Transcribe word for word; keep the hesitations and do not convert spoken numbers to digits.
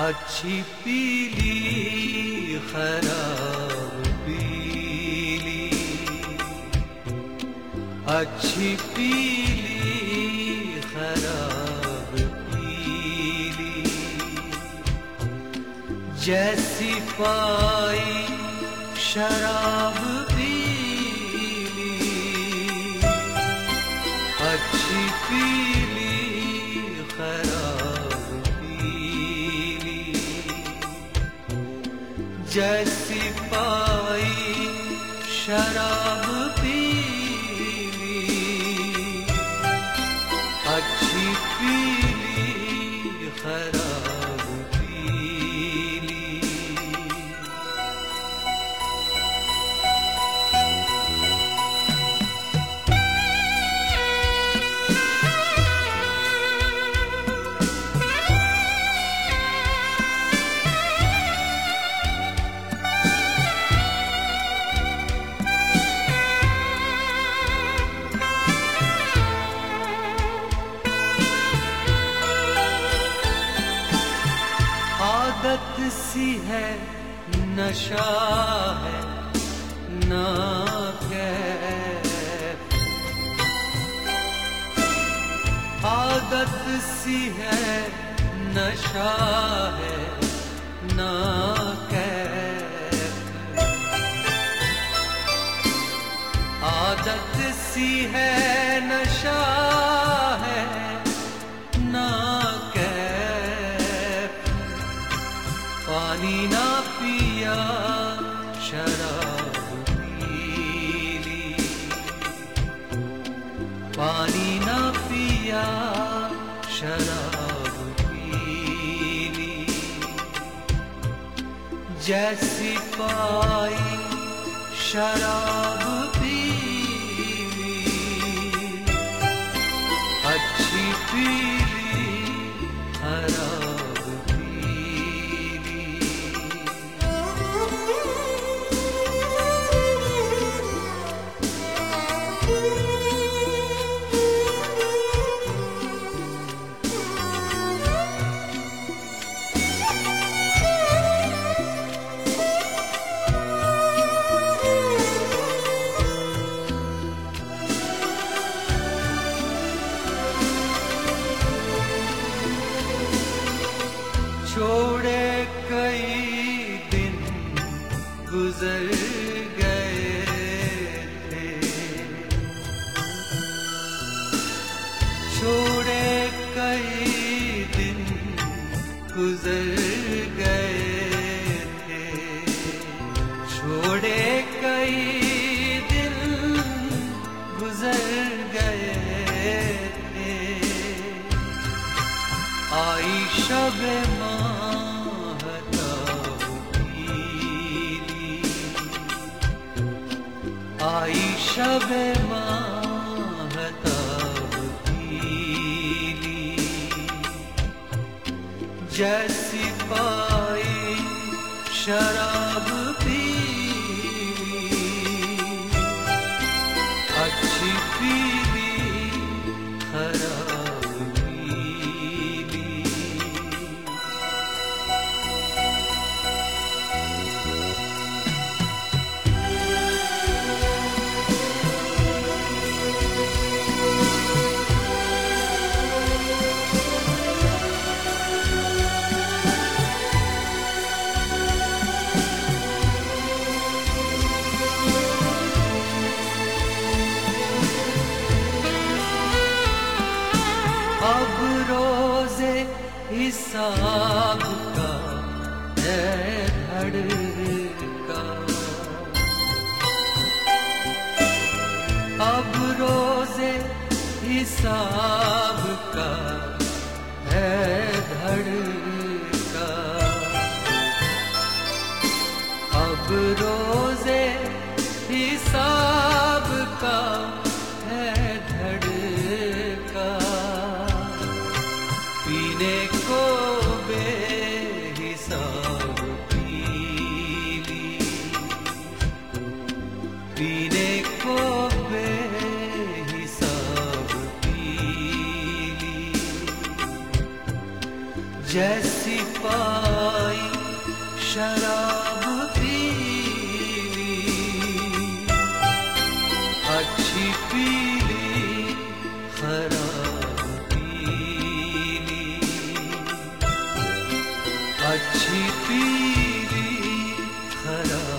अच्छी पीली खराब पीली, अच्छी पीली खराब पीली, जैसी पाई शराब पीली, अच्छी पीली खराब पीली, जैसी पाई शराब पीली, अच्छी पीली खराब पीली। आदत सी है नशा है ना कैफ, आदत सी है नशा है ना कैफ, आदत सी है नशा है ना पानी ना पिया शराब पीली, पानी ना पिया शराब पीली, जैसी पाई शराब पीली, अच्छी पीली खराब। छोड़े कई दिन गुजर गए थे, छोड़े कई दिन गुजर गए थे, छोड़े कई दिन गुजर गए थे, आई शब आई शब माहताब पीली, जैसी पाई शराब पीली, अच्छी पीली खराब पीली। अब रोज़े हिसाब का है धड़का, अब रोज़े हिसाब का है धड़का, अब रोज़े हिसाब का है धड़का, पीने को बेहिसाब पीली, पीने को बेहिसाब पीली, जैसी पा पीली खराब पीली, अच्छी पीली खराब